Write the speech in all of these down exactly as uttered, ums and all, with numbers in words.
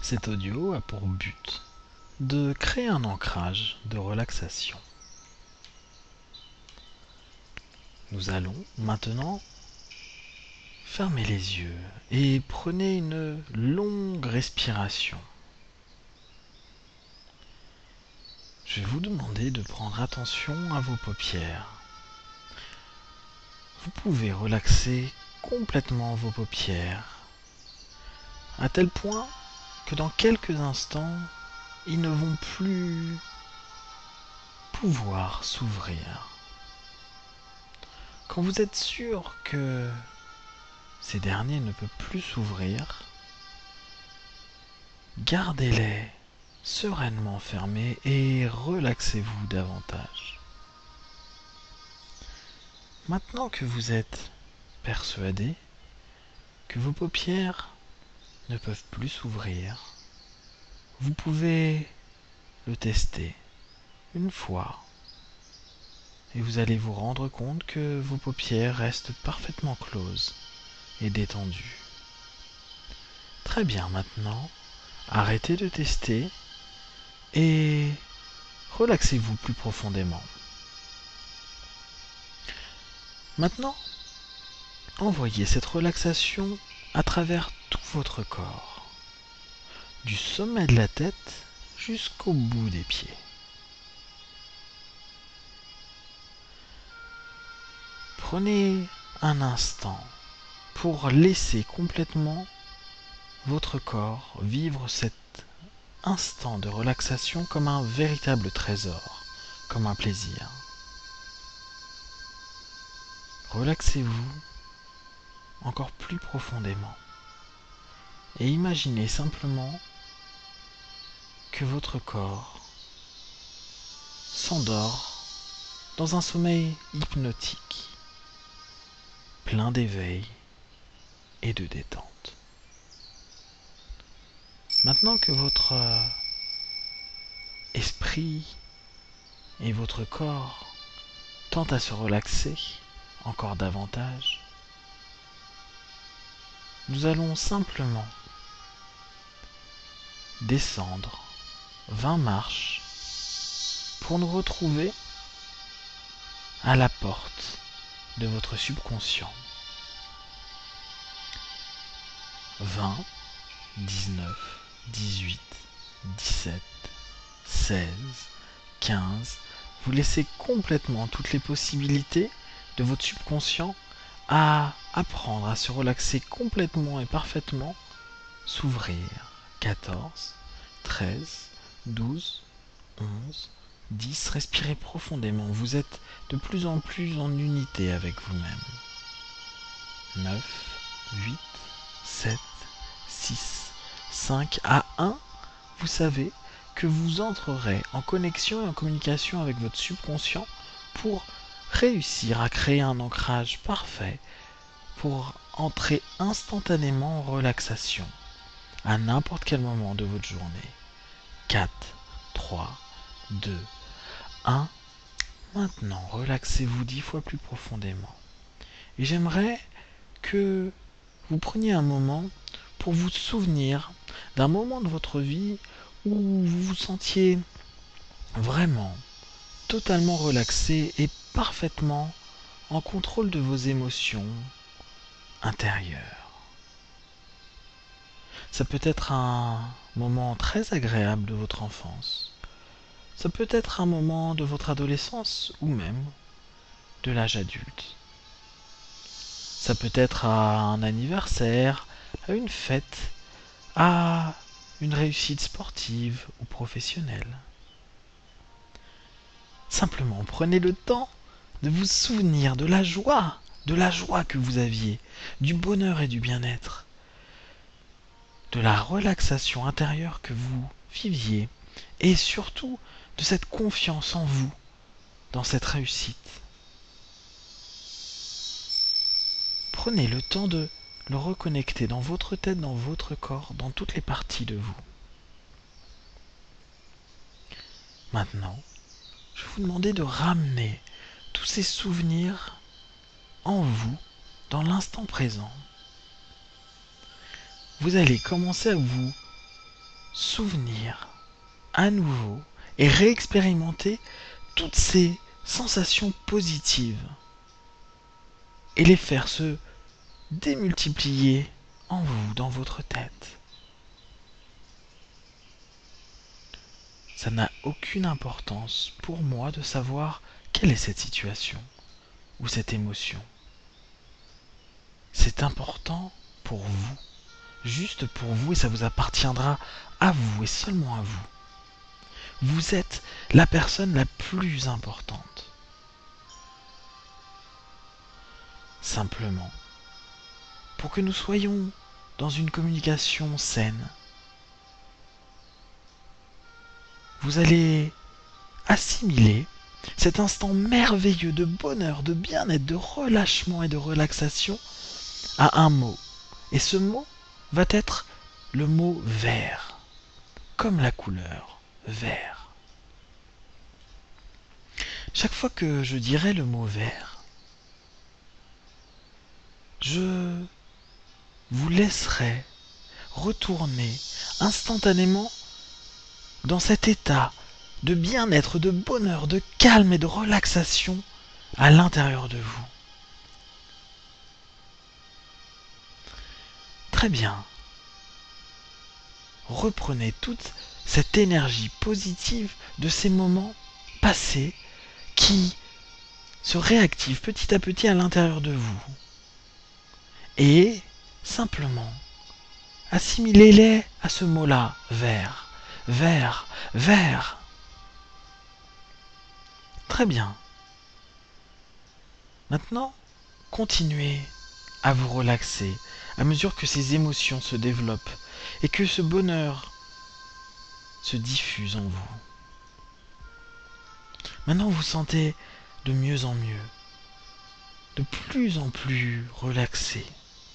Cet audio a pour but de créer un ancrage de relaxation. Nous allons maintenant fermer les yeux et prenez une longue respiration. Je vais vous demander de prendre attention à vos paupières. Vous pouvez relaxer complètement vos paupières, à tel point que dans quelques instants, ils ne vont plus pouvoir s'ouvrir. Quand vous êtes sûr que ces derniers ne peuvent plus s'ouvrir, gardez-les sereinement fermés et relaxez-vous davantage. Maintenant que vous êtes persuadé que vos paupières ne peuvent plus s'ouvrir, vous pouvez le tester une fois et vous allez vous rendre compte que vos paupières restent parfaitement closes et détendues. Très bien, maintenant, arrêtez de tester et relaxez-vous plus profondément. Maintenant, envoyez cette relaxation à travers tout votre corps, du sommet de la tête jusqu'au bout des pieds. Prenez un instant pour laisser complètement votre corps vivre cet instant de relaxation comme un véritable trésor, comme un plaisir. Relaxez-vous encore plus profondément et imaginez simplement que votre corps s'endort dans un sommeil hypnotique, plein d'éveil et de détente. Maintenant que votre esprit et votre corps tentent à se relaxer encore davantage, nous allons simplement descendre vingt marches pour nous retrouver à la porte de votre subconscient. vingt, dix-neuf, dix-huit, dix-sept, seize, quinze. Vous laissez complètement toutes les possibilités de votre subconscient à apprendre à se relaxer complètement et parfaitement, s'ouvrir. quatorze, treize, douze, onze, dix. Respirez profondément. Vous êtes de plus en plus en unité avec vous-même. neuf, huit, sept, six, cinq. À un, vous savez que vous entrerez en connexion et en communication avec votre subconscient pour réussir à créer un ancrage parfait pour entrer instantanément en relaxation à n'importe quel moment de votre journée. quatre, trois, deux, un. Maintenant, relaxez-vous dix fois plus profondément. Et j'aimerais que vous preniez un moment pour vous souvenir d'un moment de votre vie où vous vous sentiez vraiment totalement relaxé et parfaitement en contrôle de vos émotions intérieures. Ça peut être un moment très agréable de votre enfance. Ça peut être un moment de votre adolescence ou même de l'âge adulte. Ça peut être à un anniversaire, à une fête, à une réussite sportive ou professionnelle. Simplement, prenez le temps de vous souvenir de la joie, de la joie que vous aviez, du bonheur et du bien-être, de la relaxation intérieure que vous viviez, et surtout de cette confiance en vous, dans cette réussite. Prenez le temps de le reconnecter dans votre tête, dans votre corps, dans toutes les parties de vous. Maintenant, je vais vous demander de ramener tous ces souvenirs en vous, dans l'instant présent. Vous allez commencer à vous souvenir à nouveau et réexpérimenter toutes ces sensations positives et les faire se démultiplier en vous, dans votre tête. Ça n'a aucune importance pour moi de savoir quelle est cette situation ou cette émotion. C'est important pour vous, juste pour vous, et ça vous appartiendra à vous et seulement à vous. Vous êtes la personne la plus importante. Simplement, pour que nous soyons dans une communication saine, vous allez assimiler cet instant merveilleux de bonheur, de bien-être, de relâchement et de relaxation à un mot. Et ce mot va être le mot vert, comme la couleur vert. Chaque fois que je dirai le mot vert, je vous laisserai retourner instantanément dans cet état de bien-être, de bonheur, de calme et de relaxation à l'intérieur de vous. Très bien. Reprenez toute cette énergie positive de ces moments passés qui se réactivent petit à petit à l'intérieur de vous. Et simplement, assimilez-les à ce mot-là, vert, vert, vert. Très bien. Maintenant, continuez à vous relaxer à mesure que ces émotions se développent et que ce bonheur se diffuse en vous. Maintenant, vous sentez de mieux en mieux, de plus en plus relaxé.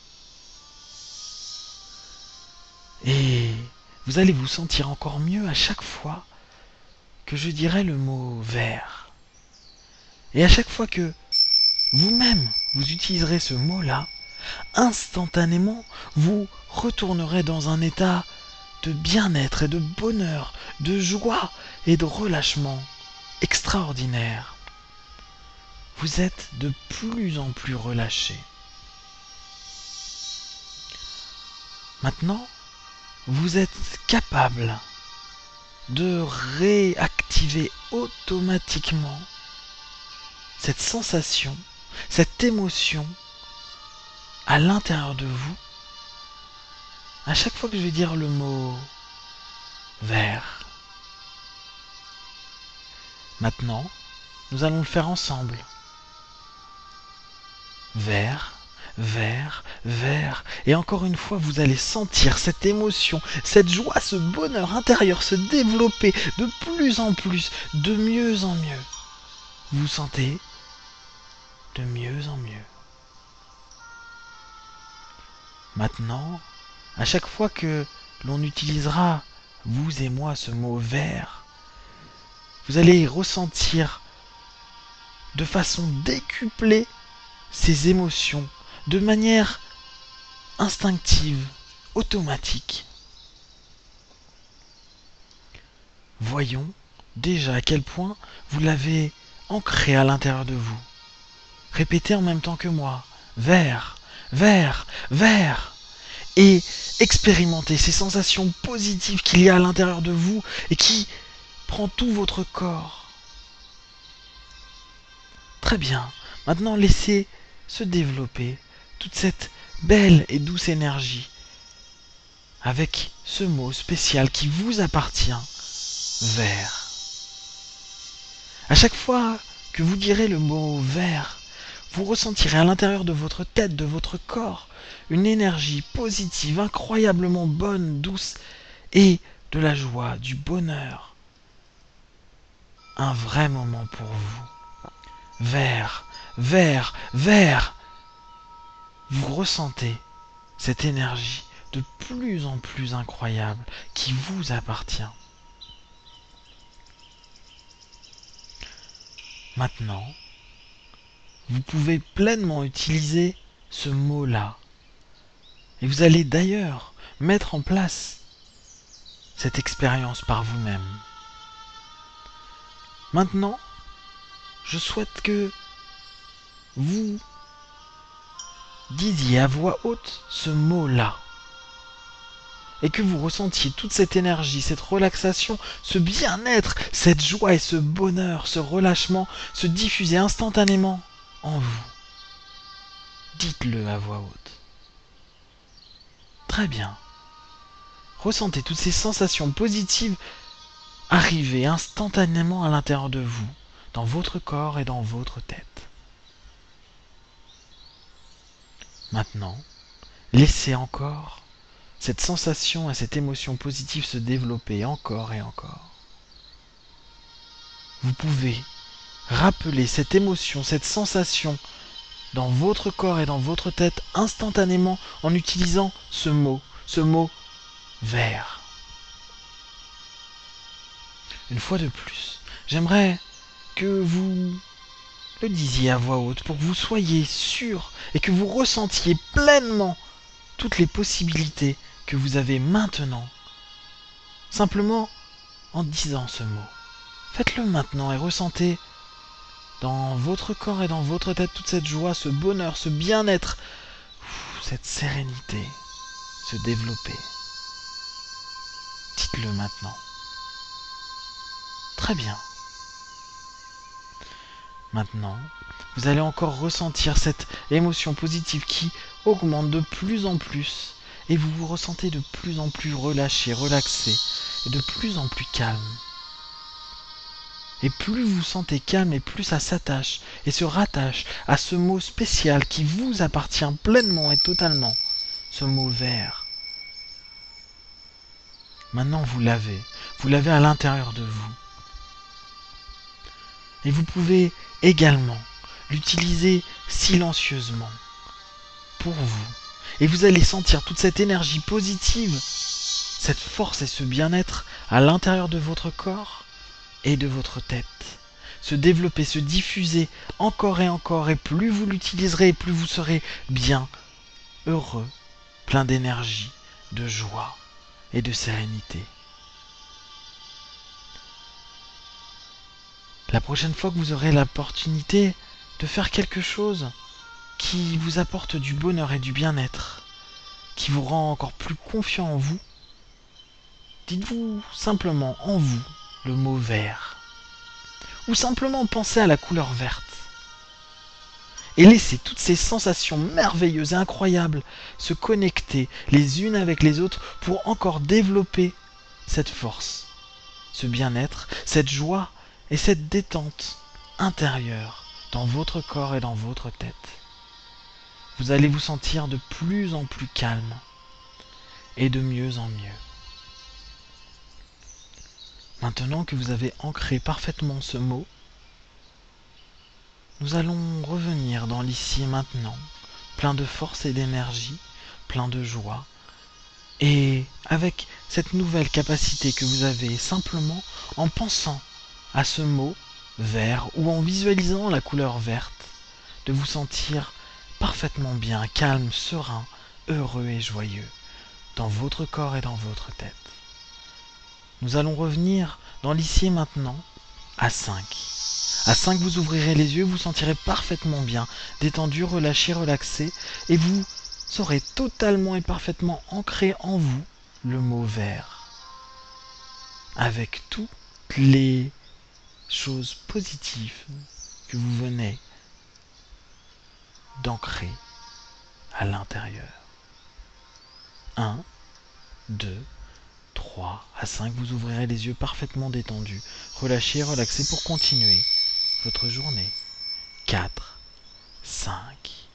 Et vous allez vous sentir encore mieux à chaque fois que je dirai le mot vert. Et à chaque fois que vous-même vous utiliserez ce mot-là, instantanément, vous retournerez dans un état de bien-être et de bonheur, de joie et de relâchement extraordinaire. Vous êtes de plus en plus relâché. Maintenant, vous êtes capable de réactiver automatiquement cette sensation, cette émotion à l'intérieur de vous. À chaque fois que je vais dire le mot vert. Maintenant, nous allons le faire ensemble. Vert, vert, vert. Et encore une fois, vous allez sentir cette émotion, cette joie, ce bonheur intérieur se développer de plus en plus, de mieux en mieux. Vous vous sentez de mieux en mieux. Maintenant, à chaque fois que l'on utilisera, vous et moi, ce mot vert, vous allez ressentir de façon décuplée ces émotions, de manière instinctive, automatique. Voyons déjà à quel point vous l'avez ancré à l'intérieur de vous. Répétez en même temps que moi, vert, vert, vert, et expérimentez ces sensations positives qu'il y a à l'intérieur de vous et qui prend tout votre corps. Très bien, maintenant laissez se développer toute cette belle et douce énergie avec ce mot spécial qui vous appartient, vert. À chaque fois que vous direz le mot vert, vous ressentirez à l'intérieur de votre tête, de votre corps, une énergie positive, incroyablement bonne, douce, et de la joie, du bonheur. Un vrai moment pour vous. Vert, vert, vert. Vous ressentez cette énergie de plus en plus incroyable qui vous appartient. Maintenant, vous pouvez pleinement utiliser ce mot-là. Et vous allez d'ailleurs mettre en place cette expérience par vous-même. Maintenant, je souhaite que vous disiez à voix haute ce mot-là et que vous ressentiez toute cette énergie, cette relaxation, ce bien-être, cette joie et ce bonheur, ce relâchement se diffuser instantanément en vous. Dites-le à voix haute. Très bien. Ressentez toutes ces sensations positives arriver instantanément à l'intérieur de vous, dans votre corps et dans votre tête. Maintenant, laissez encore cette sensation et cette émotion positive se développer encore et encore. Vous pouvez rappeler cette émotion, cette sensation dans votre corps et dans votre tête instantanément en utilisant ce mot, ce mot vert. Une fois de plus, j'aimerais que vous le disiez à voix haute pour que vous soyez sûr et que vous ressentiez pleinement toutes les possibilités que vous avez maintenant. Simplement en disant ce mot. Faites-le maintenant et ressentez dans votre corps et dans votre tête toute cette joie, ce bonheur, ce bien-être, cette sérénité se développer. Dites-le maintenant. Très bien. Maintenant, vous allez encore ressentir cette émotion positive qui augmente de plus en plus et vous vous ressentez de plus en plus relâché, relaxé et de plus en plus calme. Et plus vous vous sentez calme et plus ça s'attache et se rattache à ce mot spécial qui vous appartient pleinement et totalement, ce mot vert. Maintenant vous l'avez, vous l'avez à l'intérieur de vous. Et vous pouvez également l'utiliser silencieusement pour vous. Et vous allez sentir toute cette énergie positive, cette force et ce bien-être à l'intérieur de votre corps et de votre tête. Se développer, se diffuser encore et encore. Et plus vous l'utiliserez, plus vous serez bien, heureux, plein d'énergie, de joie et de sérénité. La prochaine fois que vous aurez l'opportunité de faire quelque chose qui vous apporte du bonheur et du bien-être, qui vous rend encore plus confiant en vous, dites-vous simplement en vous le mot vert. Ou simplement pensez à la couleur verte. Et laissez toutes ces sensations merveilleuses et incroyables se connecter les unes avec les autres pour encore développer cette force, ce bien-être, cette joie et cette détente intérieure dans votre corps et dans votre tête. Vous allez vous sentir de plus en plus calme et de mieux en mieux. Maintenant que vous avez ancré parfaitement ce mot, nous allons revenir dans l'ici et maintenant, plein de force et d'énergie, plein de joie, et avec cette nouvelle capacité que vous avez simplement en pensant à ce mot vert ou en visualisant la couleur verte, de vous sentir parfaitement bien, calme, serein, heureux et joyeux dans votre corps et dans votre tête. Nous allons revenir dans l'ici et maintenant à cinq. À cinq, vous ouvrirez les yeux, vous sentirez parfaitement bien, détendu, relâché, relaxé, et vous saurez totalement et parfaitement ancrer en vous le mot vert, avec toutes les choses positives que vous venez d'ancrer à l'intérieur. un, deux, trois, à cinq, vous ouvrirez les yeux parfaitement détendus, relâchés et relaxés pour continuer votre journée. quatre, cinq,